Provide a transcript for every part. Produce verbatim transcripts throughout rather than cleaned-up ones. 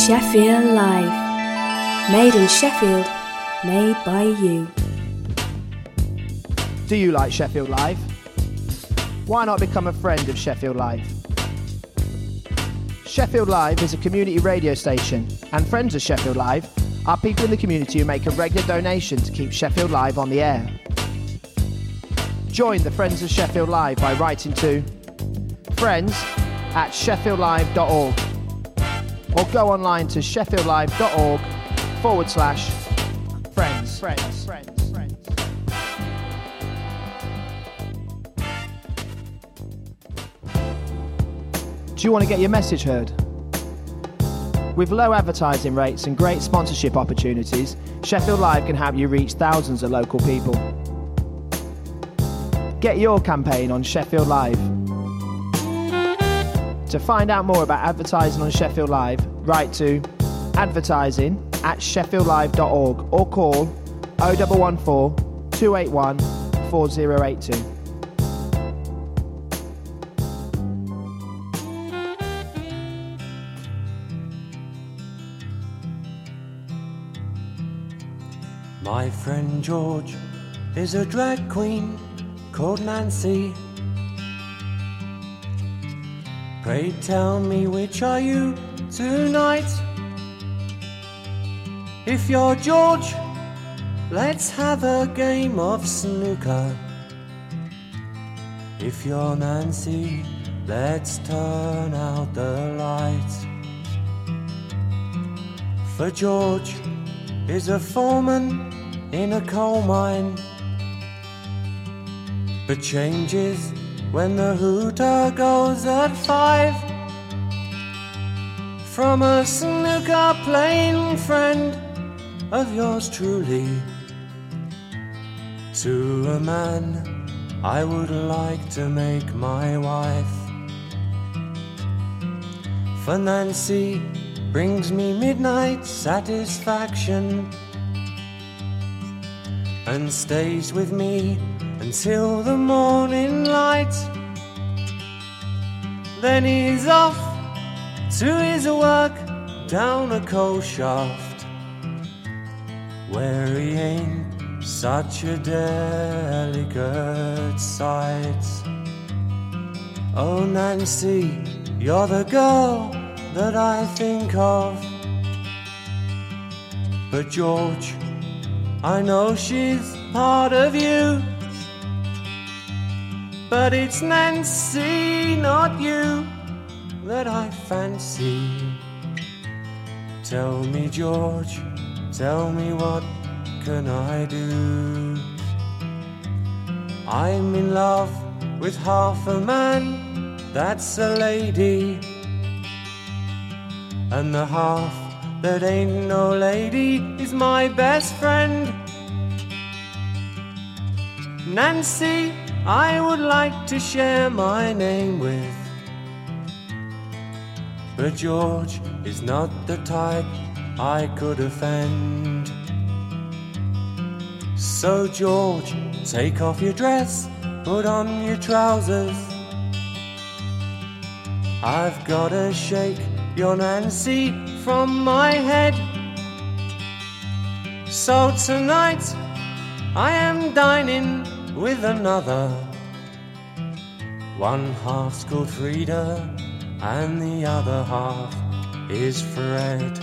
Sheffield Live. Made in Sheffield, made by you. Do you like Sheffield Live? Why not become a friend of Sheffield Live? Sheffield Live is a community radio station, and friends of Sheffield Live are people in the community who make a regular donation to keep Sheffield Live on the air. Join the Friends of Sheffield Live by writing to friends at sheffield live dot org or go online to sheffield live dot org forward slash friends. Friends. Friends. Friends. Do you want to get your message heard? With low advertising rates and great sponsorship opportunities, Sheffield Live can help you reach thousands of local people. Get your campaign on Sheffield Live. To find out more about advertising on Sheffield Live, write to advertising at sheffield live dot org or call oh one one four, two eight one, four oh eight two. My friend George is a drag queen called Nancy. Pray tell me, which are you tonight? If you're George, let's have a game of snooker. If you're Nancy, let's turn out the lights. For George is a foreman in a coal mine, but changes when the hooter goes at five. From a snooker playing friend of yours truly, to a man I would like to make my wife. For Nancy brings me midnight satisfaction and stays with me until the morning light. Then he's off to his work down a coal shaft, where he ain't such a delicate sight. Oh Nancy, you're the girl that I think of, but George, I know she's part of you. But it's Nancy, not you, that I fancy. Tell me, George, tell me, what can I do? I'm in love with half a man, that's a lady, and the half that ain't no lady is my best friend. Nancy, I would like to share my name with, but George is not the type I could offend. So George, take off your dress, put on your trousers. I've gotta shake your Nancy from my head. So tonight I am dining with another. One half's called Frida and the other half is Fred.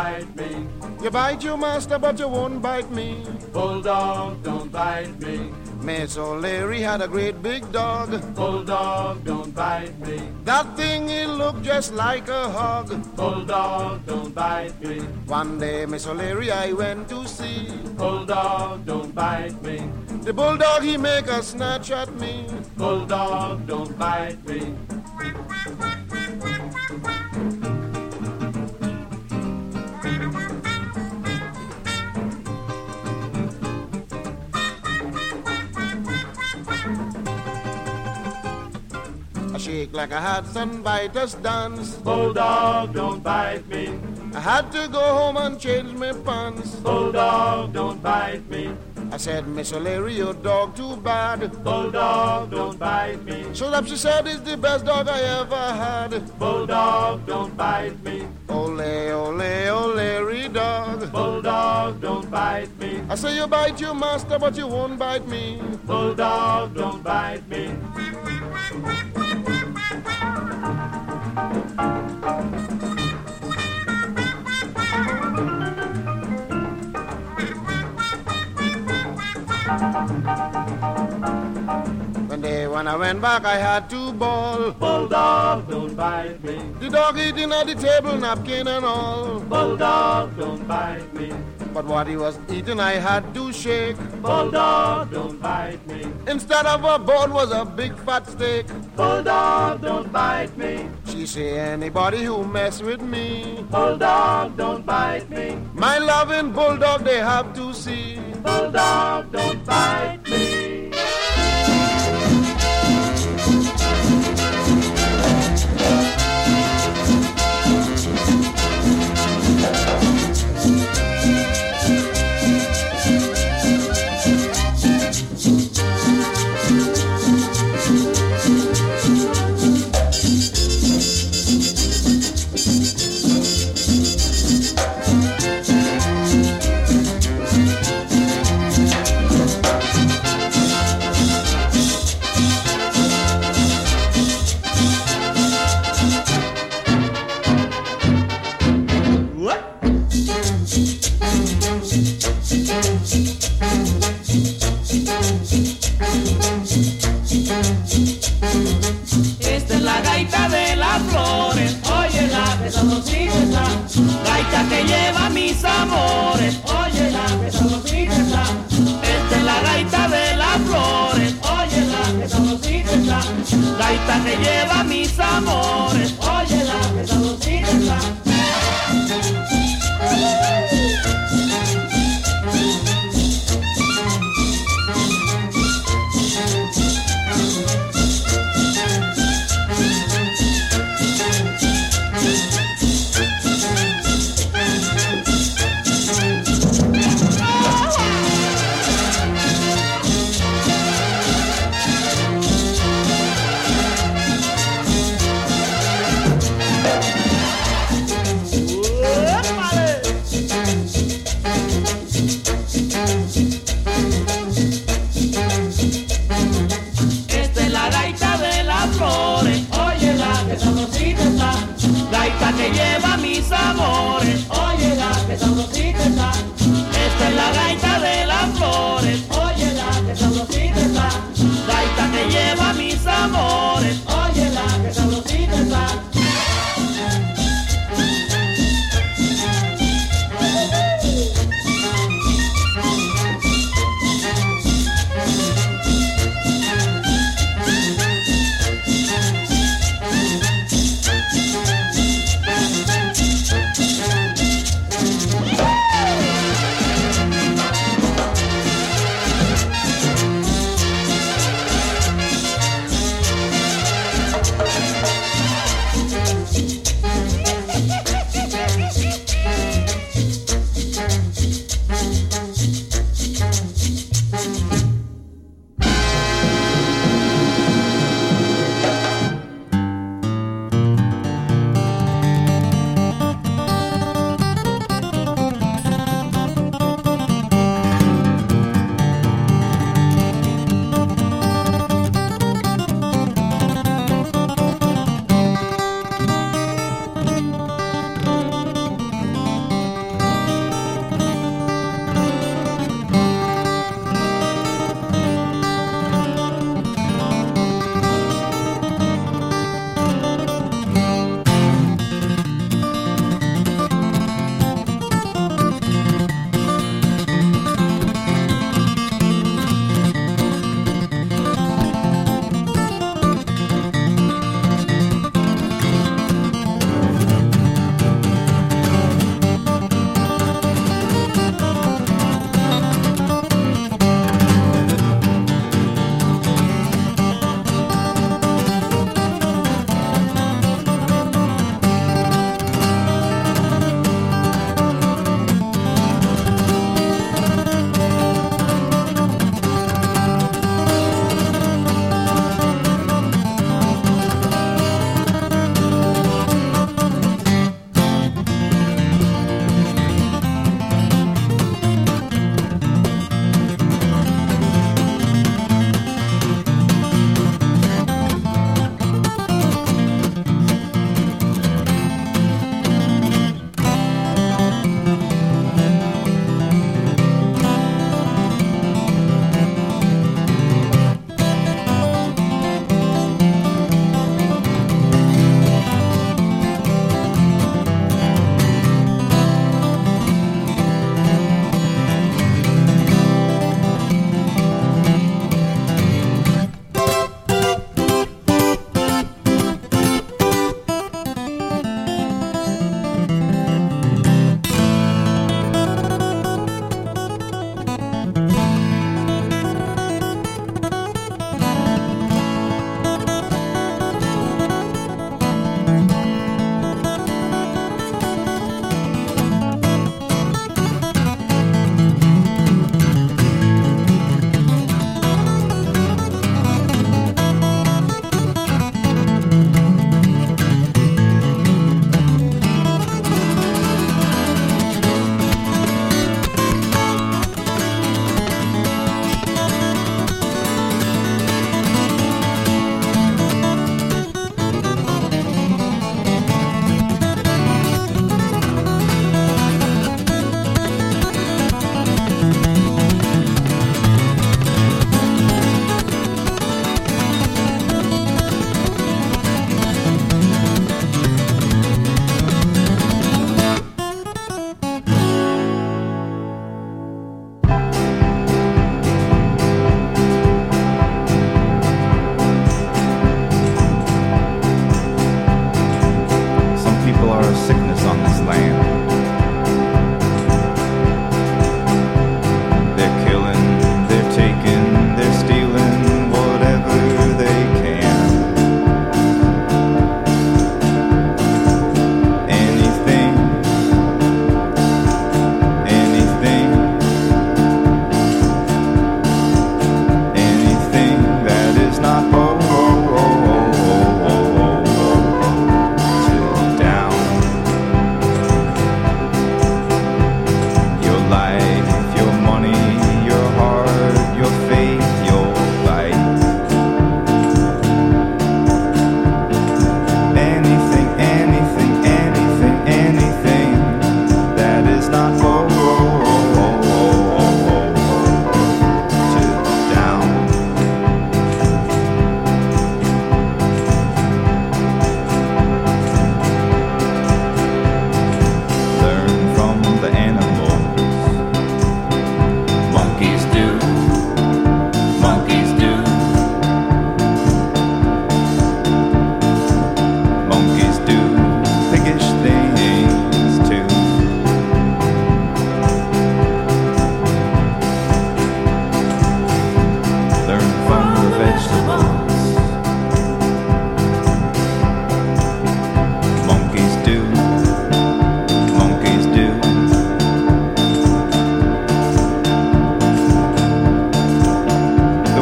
bite me. You bite your master, but you won't bite me. Bulldog, don't bite me. Miss O'Leary had a great big dog. Bulldog, don't bite me. That thing, it looked just like a hog. Bulldog, don't bite me. One day, Miss O'Leary, I went to see. Bulldog, don't bite me. The bulldog, he make a snatch at me. Bulldog, don't bite me. I shake like I had some biters dance. Bulldog, don't bite me. I had to go home and change my pants. Bulldog, don't bite me. I said, Miss O'Leary, your dog too bad. Bulldog, don't bite me. So that she said, it's the best dog I ever had. Bulldog, don't bite me. Ole, ole, O'Leary dog. Bulldog, don't bite me. I say you bite your master, but you won't bite me. Bulldog, don't bite me. One day when I went back, I had to bawl. Bulldog, don't bite me. The dog eating at the table, napkin and all. Bulldog, don't bite me. But what he was eating, I had to shake. Bulldog, don't bite me. Instead of a bone was a big fat steak. Bulldog, don't bite me. She say, anybody who mess with me, Bulldog, don't bite me. my loving bulldog, they have to see. Bulldog, don't bite me. Esta es la gaita de las flores, óyela que sabrosita está. Gaita que lleva mis amores, óyela que sabrosita está. Esta es la gaita de las flores, óyela que sabrosita está. Gaita que lleva mis amores, óyela que sabrosita está.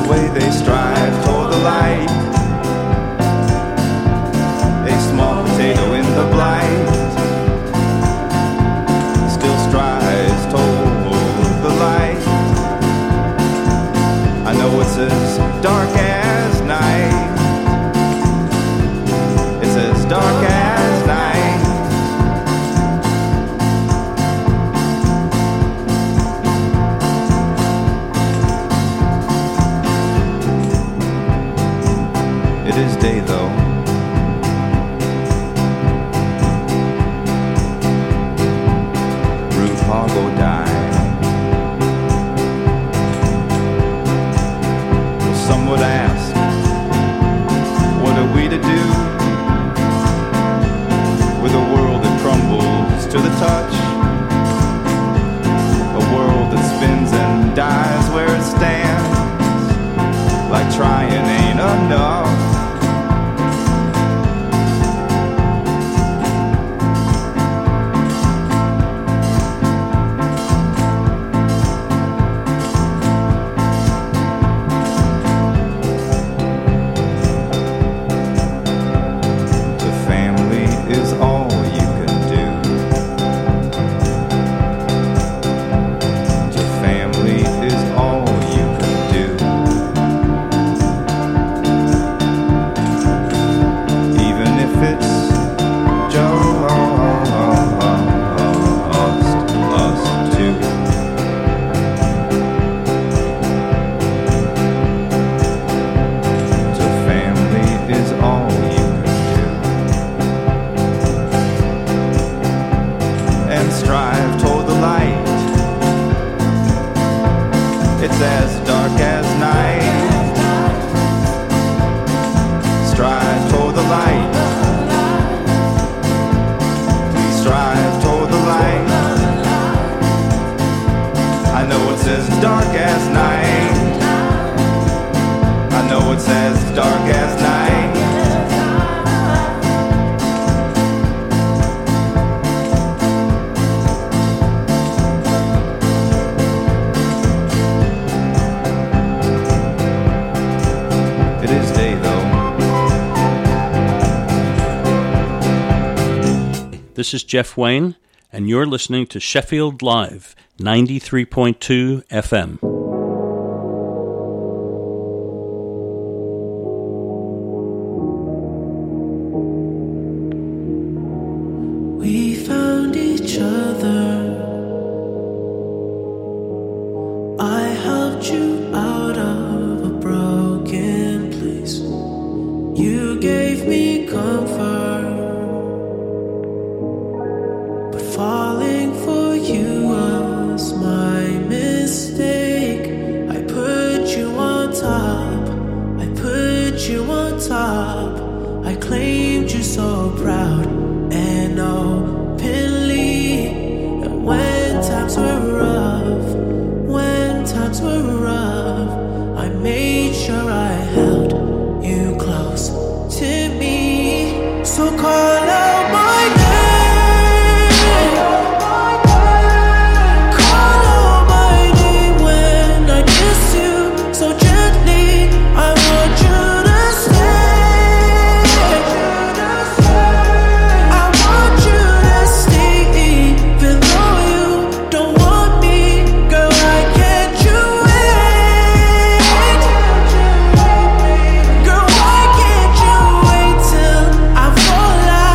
way they strive toward the light. A small potato in the blight still strives toward the light. I know it's as dark as night. It's as dark as night. It is day though. Ruth Hargo died. Well, some would ask, what are we to do with a world that crumbles to the touch? A world that spins and dies where it stands, like trying ain't enough. This is Jeff Wayne, and you're listening to Sheffield Live, ninety-three point two F M. We found each other. I helped you out of a broken place. You gave me comfort. Falling for you was my mistake. I put you on top. I put you on top. I claimed you so proud and openly. And when times were rough, when times were rough, I made sure I held you close to me. So call out my name. Girl, why can't you wait till I fall out?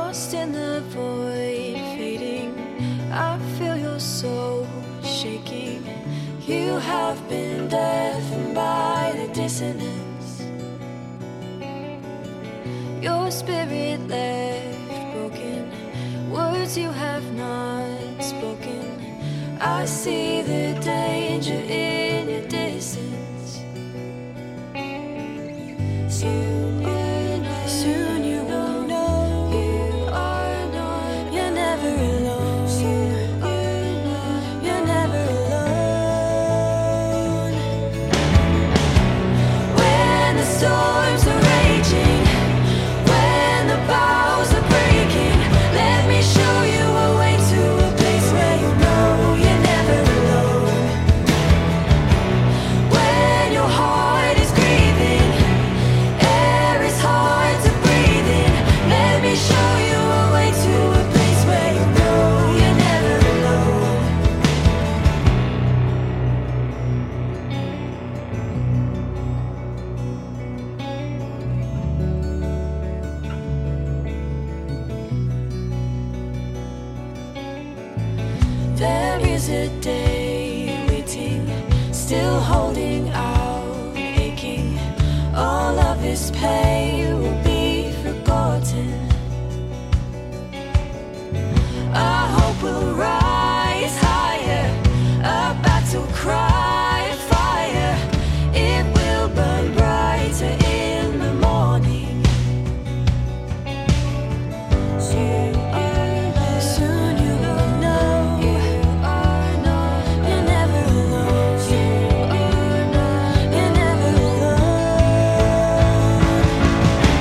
lost in the void, fading. I feel your soul shaking. You have been deafened by the dissonance. Your spirit left broken, words you have not spoken. I see the danger in your distance. Soon you know, soon you will know you are not, you're never alone. Soon you know, you're never alone. When the storms are raging, when the bows are breaking, let me show you a way to a place where you know you're never alone. When your heart is grieving, air is hard to breathe in, let me show you a way to a place where you know you're never alone. There is a day waiting, still holding out, aching. All of this pain will be forgotten. Our hope will rise higher, a battle cry of fire. It will burn brighter in the morning. Soon soon you will know you are not, you're never alone. You are not, you're never alone.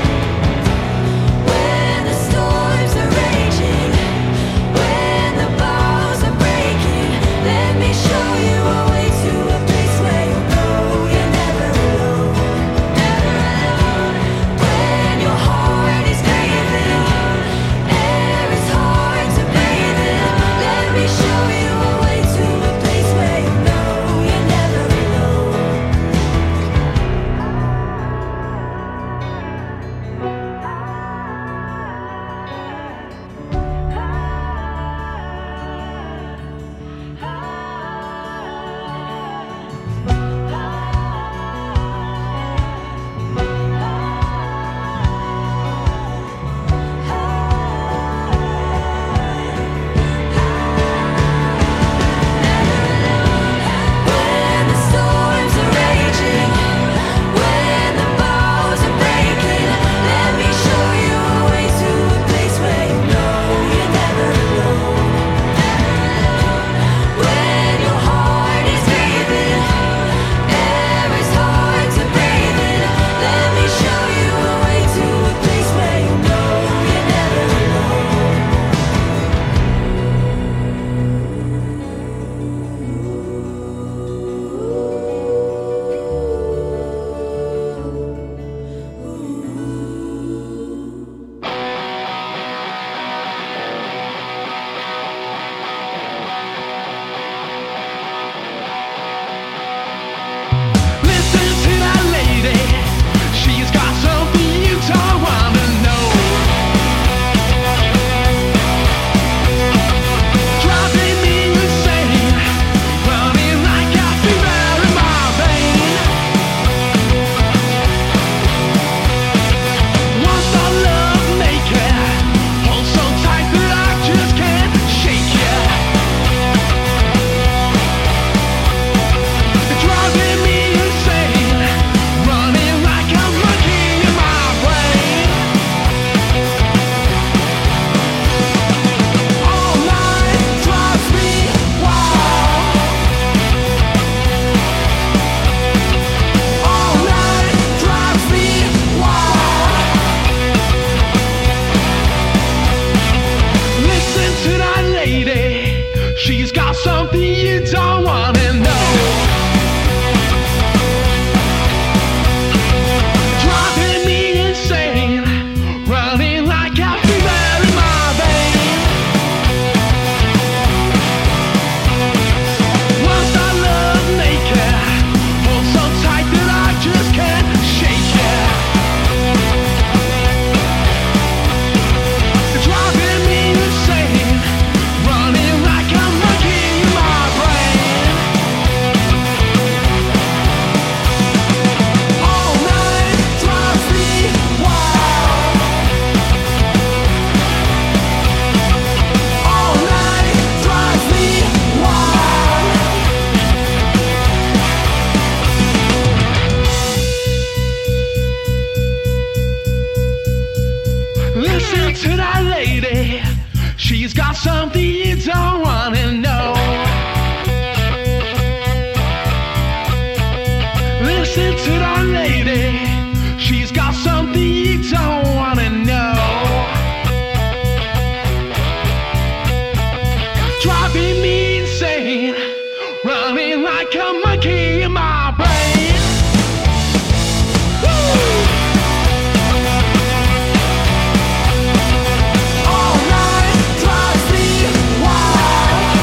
Listen to that lady. She's got something you don't want to know. Listen to that lady. She's got something you don't want to know. Driving me insane, running like a monkey in my brain. All night drives me wild.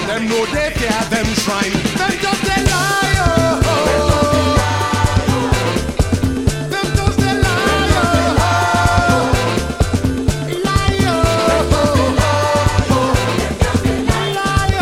Them know they fear them shrine. Them just they lie, oh. Them just they lie, oh. Lie, oh. Lie,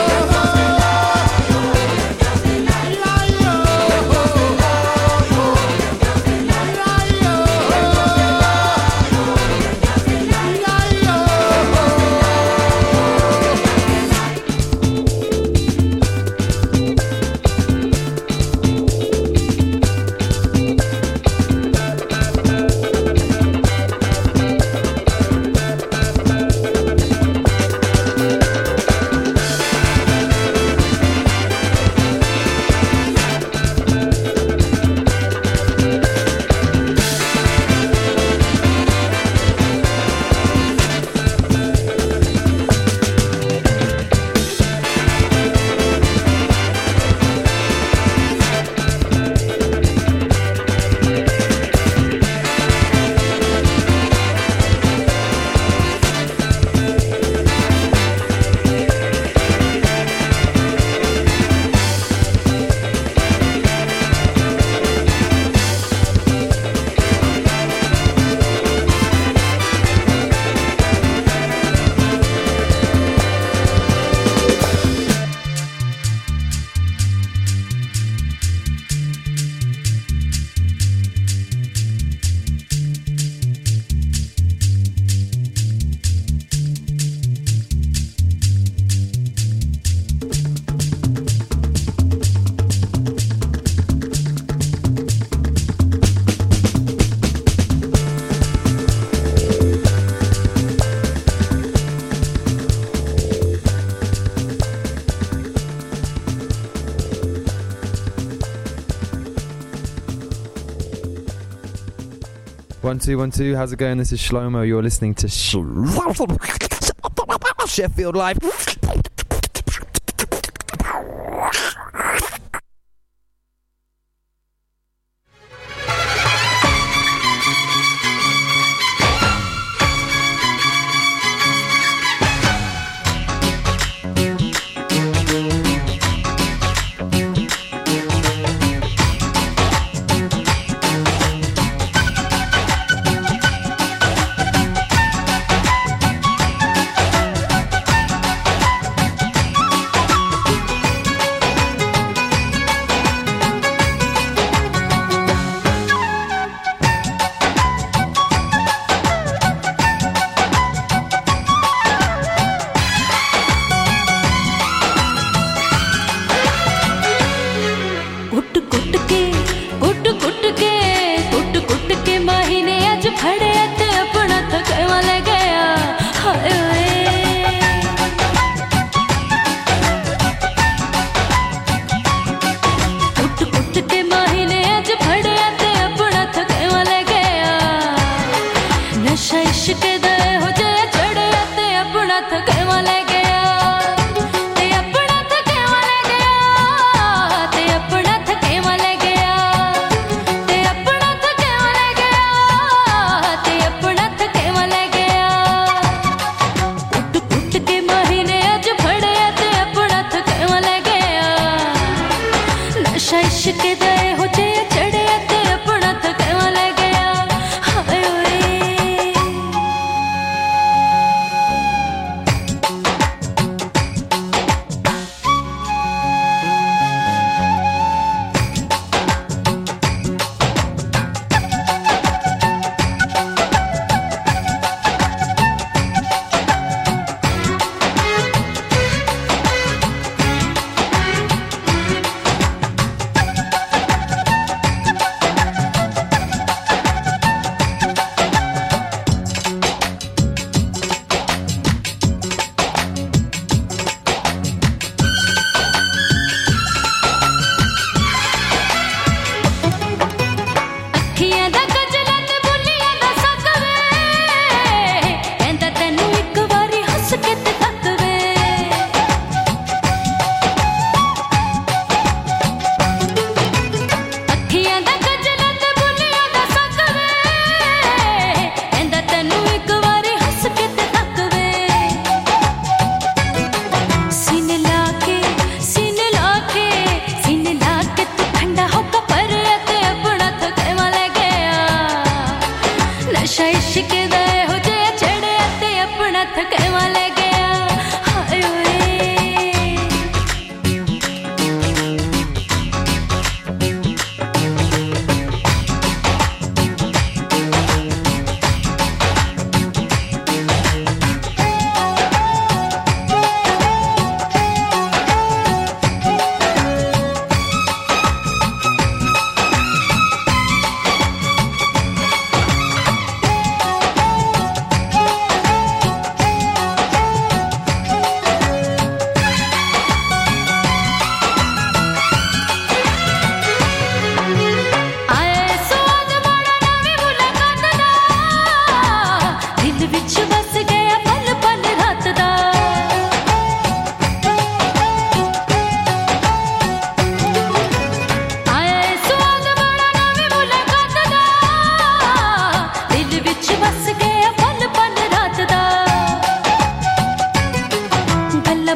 One, two, one, two. How's it going? This is Shlomo. You're listening to Sh- Sheffield Live.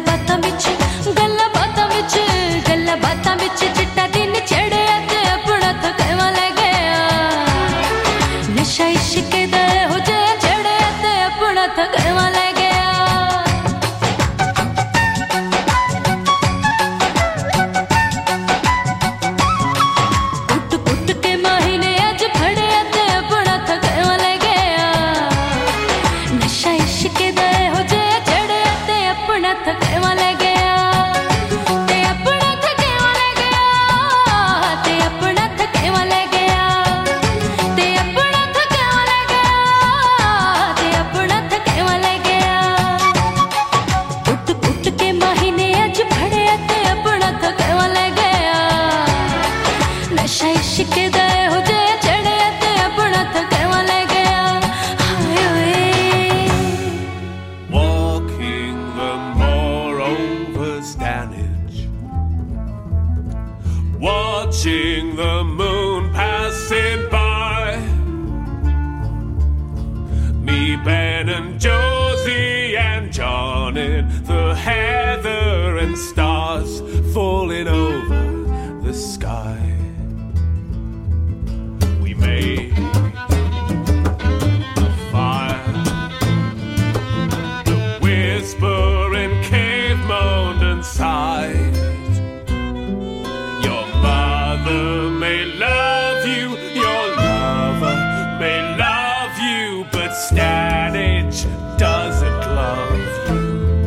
ਬਾਤਾਂ ਵਿੱਚ ਗੱਲਾਂ ਬਾਤਾਂ ਵਿੱਚ ਗੱਲਾਂ ਬਾਤਾਂ ਵਿੱਚ ਚਿੱਟਾ ਦਿਨ ਚੜਿਆ ਤੇ ਆਪਣਾ ਥਕਾਵਾ ਲੈ ਗਿਆ ਨਸ਼ਾ ਇਸ਼ਕ ਦਾ ਹੋ ਜਾ ਚੜਿਆ ਤੇ ਆਪਣਾ ਥਕਾਵਾ ਲੈ ਗਿਆ Watching the moon passing by, me, Ben and Josie and John in the heather and stars falling over the sky. We made a fire, the whispering cave moaned and sighed. May love you, your lover may love you, but Stanage doesn't love you.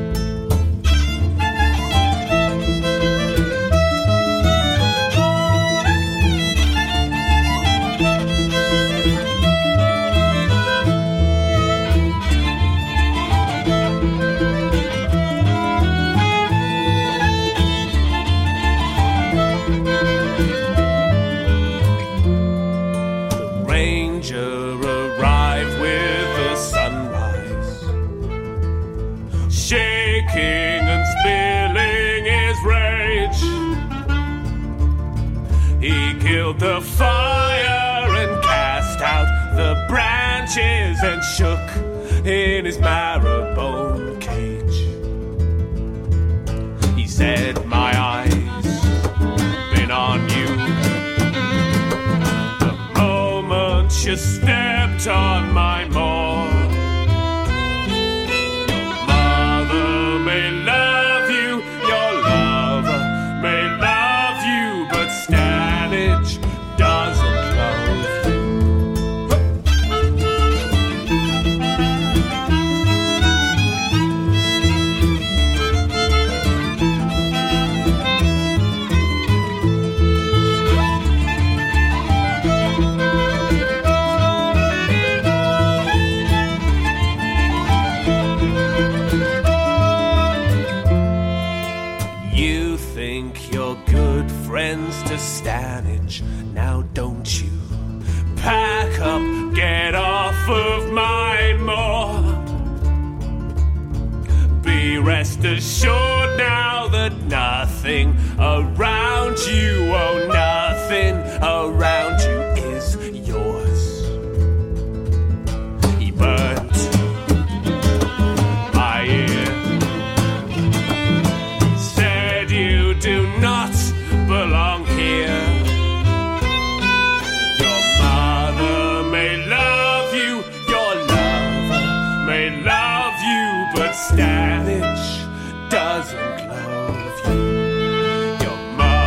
The fire and cast out the branches and shook in his marrow-bone cage. He said, my eyes been on you the moment you stepped on my moor. Your mother may love you, your lover may love you, but Stanage doesn't love you. You think you're good friends to Stanage, now don't you? Pack up, get off of my moor. Be rest assured now that nothing around you, oh nothing around you is yours. He burnt my ear, said you do not belong here. Your mother may love you, your lover may love you, but Stanage doesn't love you. Your mother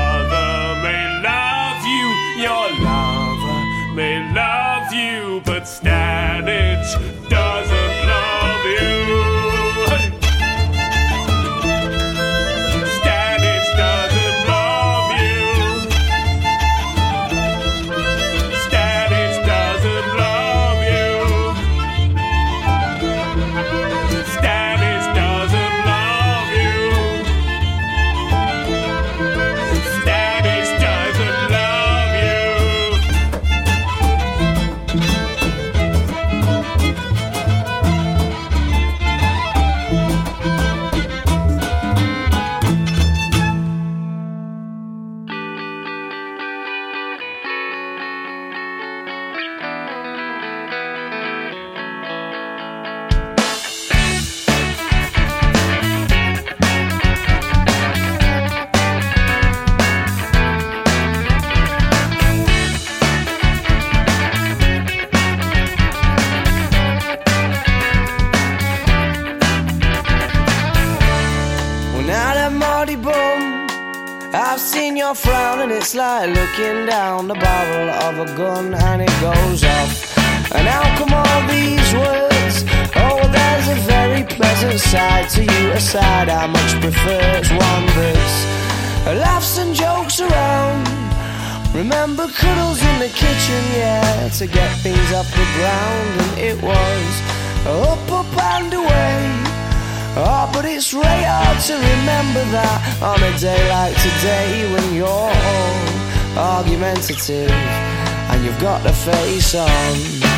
muddy bum. I've seen your frown and it's like looking down the barrel of a gun and it goes off. And how come all these words? Oh, there's a very pleasant side to you, a side I much prefer. It's one verse, laughs and jokes around. Remember cuddles in the kitchen, yeah, to get things off the ground. And it was up, up and away. Oh, but it's really hard to remember that on a day like today, when you're all argumentative and you've got the face on.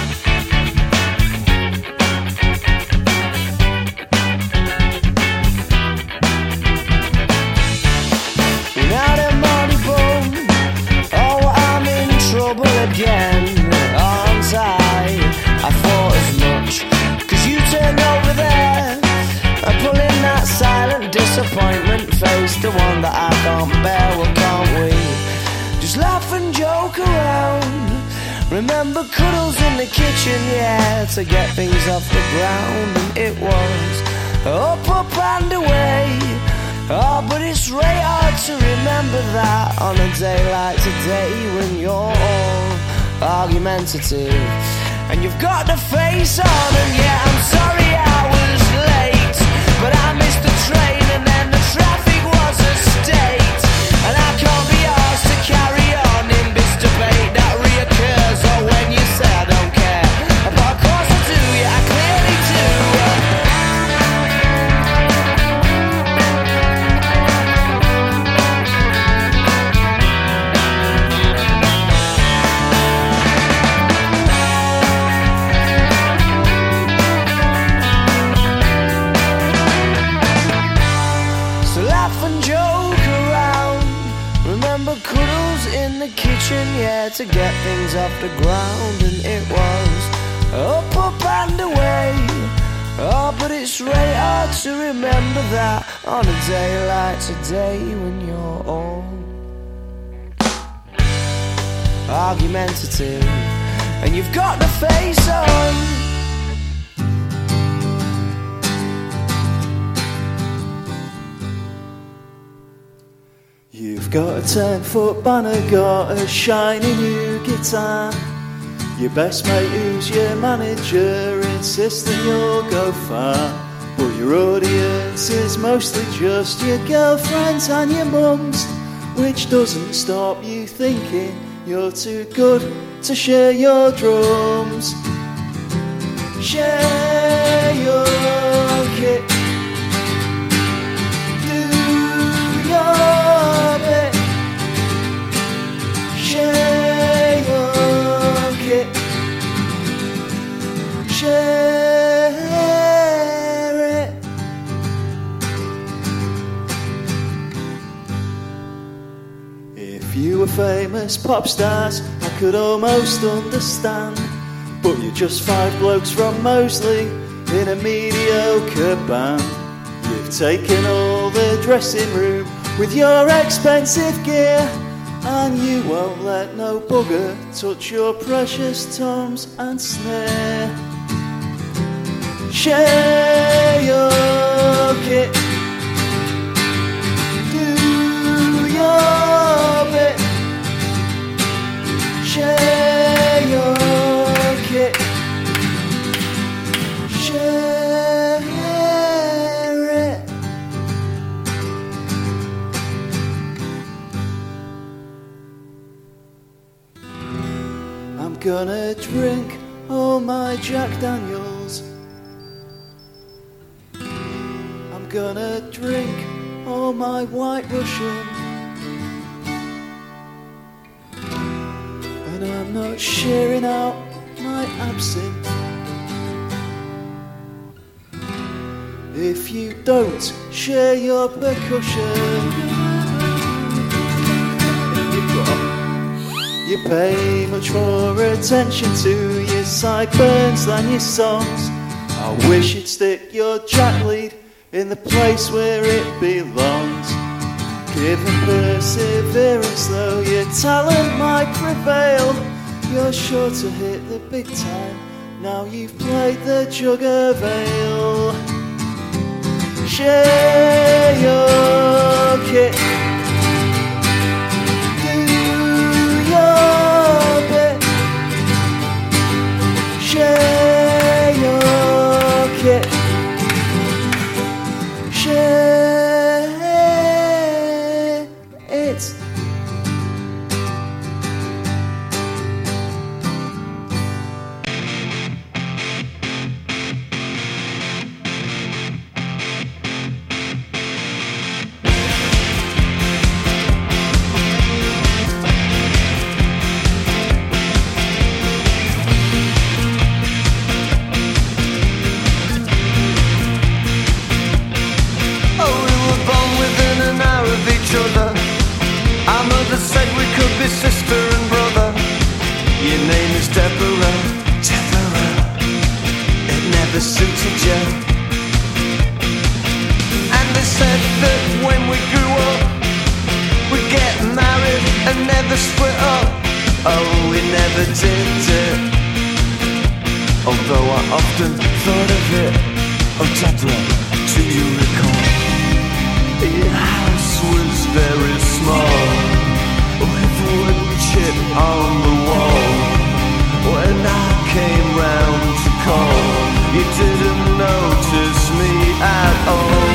Now the money bum, oh, I'm in trouble again, aren't I? I thought as much, 'cause you turned over there and pulling that silent disappointment face, the one that I can't bear. Well, can't we just laugh and joke around? Remember cuddles in the kitchen, yeah, to get things off the ground. And it was up, up and away. Oh, but it's really hard to remember that on a day like today, when you're all argumentative and you've got the face on. And yeah, I'm sorry I was late, but I missed the train and then the traffic was a state. And I can't be asked to carry on in this debate that reoccurs. Or when you say I don't care, but of course I do, yeah, I clearly do. Kitchen, yeah, to get things off the ground. And it was up, up and away. Oh, but it's really hard to remember that on a day like today, when you're all argumentative and you've got the face on. You've got a ten-foot banner, got a shiny new guitar. Your best mate who's your manager insists that you'll go far. But your audience is mostly just your girlfriends and your mums, which doesn't stop you thinking you're too good to share your drums. Share your kit. Do your bit. Share your kit. Share it. If you were famous pop stars, I could almost understand. But you're just five blokes from Moseley in a mediocre band. You've taken all the dressing room with your expensive gear, and you won't let no bugger touch your precious toms and snare. Share your kit. Do your bit. Share your kit. Share it. I'm gonna drink all my Jack Daniels. I'm gonna drink all my White Russian. And I'm not sharing out my absinthe. If you don't share your percussion, you pay much more attention to your sideburns than your songs. I wish you'd stick your jack lead in the place where it belongs. Given perseverance, though your talent might prevail, you're sure to hit the big time now you've played the jug of ale. Share your said that when we grew up we'd get married and never split up. Oh, we never did it, although I often thought of it. Oh, Deborah, do you recall? Your house was very small, with wood chip on the wall. When I came round to call, you didn't notice me at all.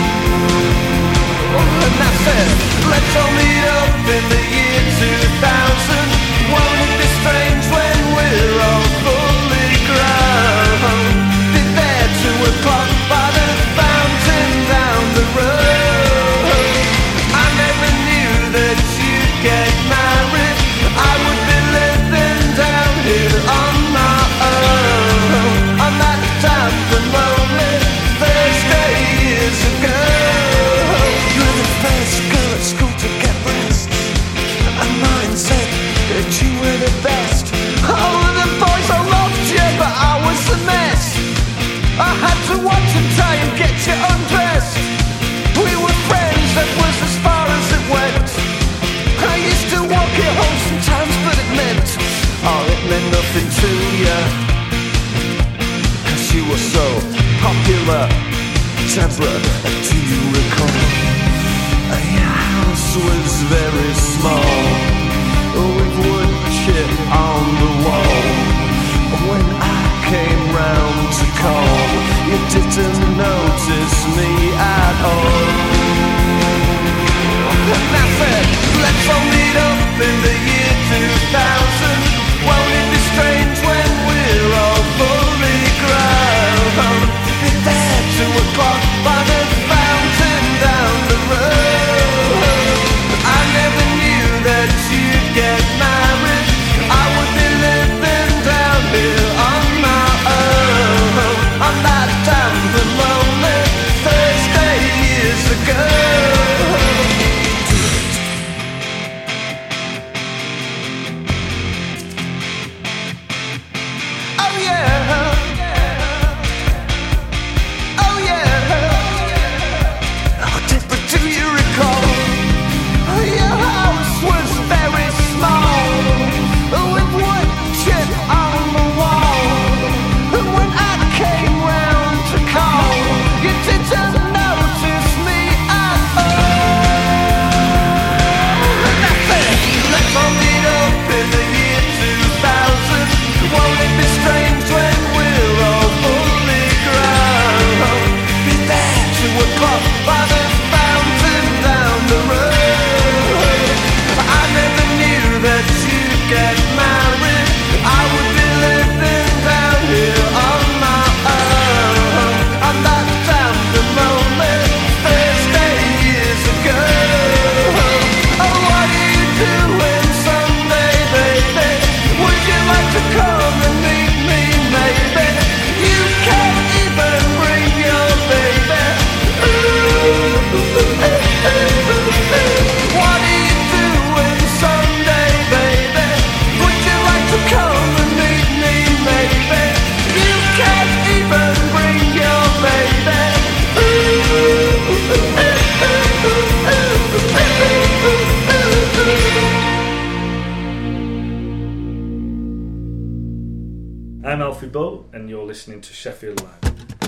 And I said, let's all meet up in the year two thousand. Won't it be strange when we're all fully grown? Be there two o'clock by the fountain down the road. I never knew that you'd get married. I would be living down here on my own, on that damp and lonely Thursday years ago. You were the first girl at school to get breasts, and mine said that you were the best. All of the boys all loved you, but I was the mess. I had to watch and try and get you undressed. We were friends, that was as far as it went. I used to walk you home sometimes, but it meant, oh, it meant nothing to you, 'cause you were so popular. Deborah, do you recall? Your house was very small, with wood chip on the wall. When I came round to call, you didn't notice me at all. And I said, let's all meet up in the year two thousand. Won't it be strange when we're all fully grown? Be there two o'clock by the fountain down the road. I never knew that you'd get married. I would be living down here on my own, on that damp and lonely Thursday years ago. Oh yeah, oh yeah. Oh, Deborah, do you recall? Your house was very small, with wood chip on the wall. And when I came round to call, you didn't notice me at all. And I said, let's all meet up in the year two thousand. Won't it be strange when we're all fully grown? Be there two o'clock by the fountain down the road. I never knew that you'd get married. I would be living down here on my own, on that damp and lonely Thursday years ago. Oh, what are you doing Sunday, baby? Would you like to come and meet me, maybe? You can't even bring your baby. What are you doing Sunday, baby? Would you like to come and meet me, maybe? You can't even bring your baby. I'm Alfie Boat, and you're listening to Sheffield Live.